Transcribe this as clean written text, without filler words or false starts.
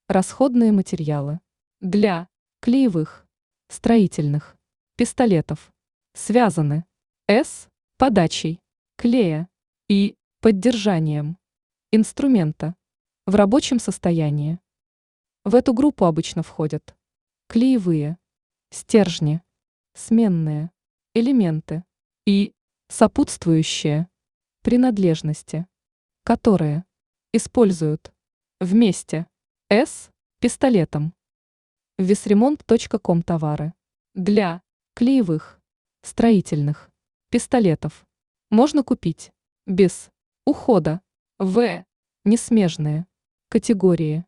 Расходные материалы для клеевых, строительных, пистолетов связаны с подачей клея и поддержанием инструмента в рабочем состоянии. В эту группу обычно входят клеевые, стержни, сменные элементы и сопутствующие принадлежности, которые используют вместе с пистолетом. Весремонт.ком товары для клеевых, строительных, пистолетов можно купить без ухода в несмежные категории.